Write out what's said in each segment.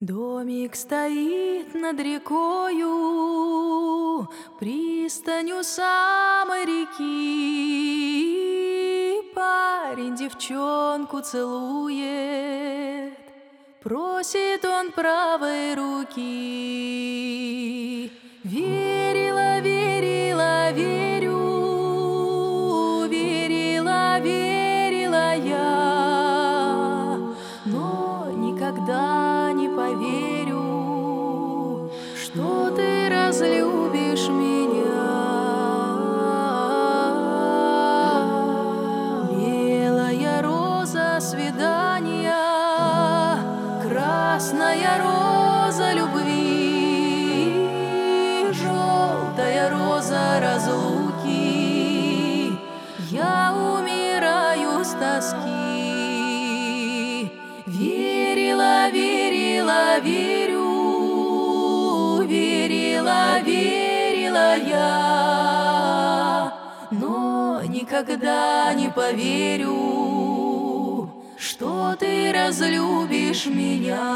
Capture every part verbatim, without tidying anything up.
Домик стоит над рекою, пристанью самой реки. Парень девчонку целует, просит он правой руки. Верила, верила, верю, верила, верила я, но никогда не поверю, что ты разлюбишь меня. Белая роза свидания, красная роза любви, желтая роза разлуки. Я умираю с тоски. Верила, верила, верю, верила, верила я, но никогда не поверю, что ты разлюбишь меня.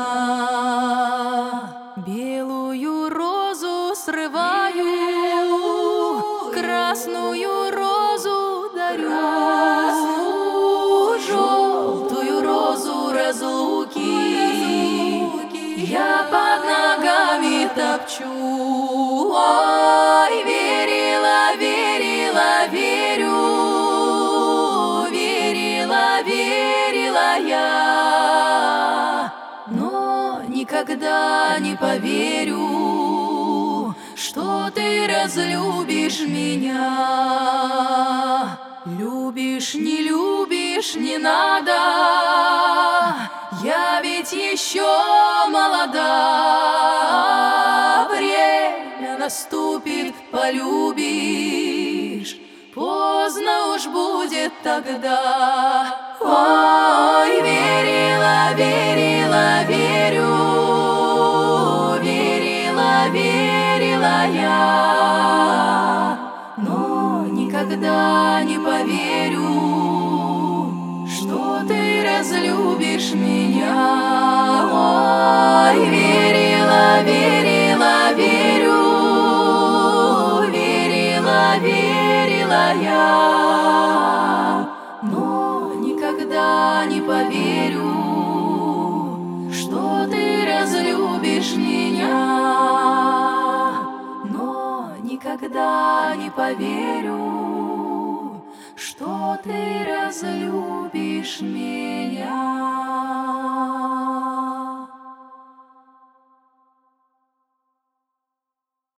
Белую розу срываю, красную розу дарю, желтую розу разлуки я под ногами топчу. Ой, верила, верила, верю, верила, верила я, но никогда не поверю, что ты разлюбишь меня. Любишь, не любишь, не надо, я ведь еще молода. Время наступит, полюбишь, поздно уж будет тогда. Ой, верила, верила, верю, верила, верила я, но никогда не поверю, что ты разлюбишь меня. Ой, верила, верила, верю, верила, верила я, но никогда не поверю, что ты разлюбишь меня. Но никогда не поверю, что ты разлюбишь меня.